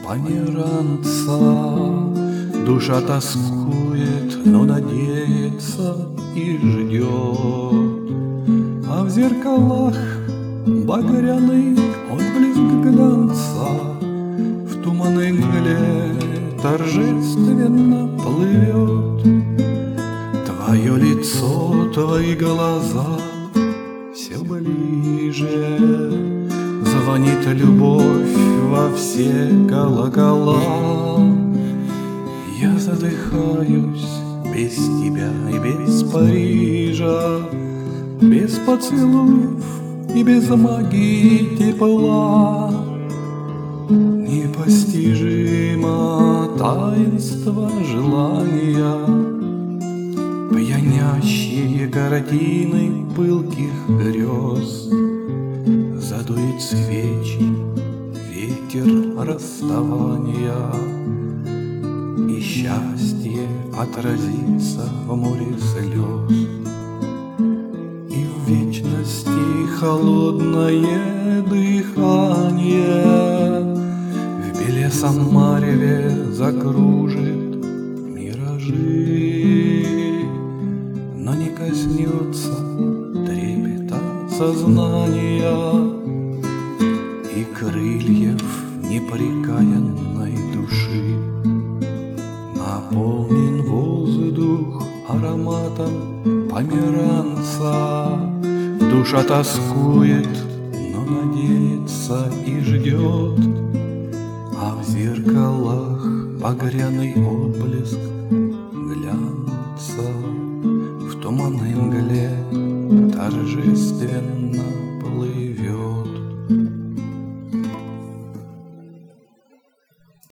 померанца. Душа тоскует, но надеется и ждет, а в зеркалах багряный отблеск глянца. В туманной мгле торжественно плывет твое лицо, твои глаза все ближе. Звонит любовь во все колокола. Я задыхаюсь без тебя и без Парижа, без поцелуев и без магии тепла. Непостижимо таинство желания, пьянящие картины пылких грез. Задует свечи ветер расставания, и счастье отразится в море слез. И в вечности холодное дыхание в белесом мареве закружит миражи, но не коснется трепета сознания и крыльев непрекаянной души. Наполнен воздух ароматом померанца. Душа тоскует, но надеется и ждет, а в зеркалах багряный отблеск глянца. В туманной мгле торжественно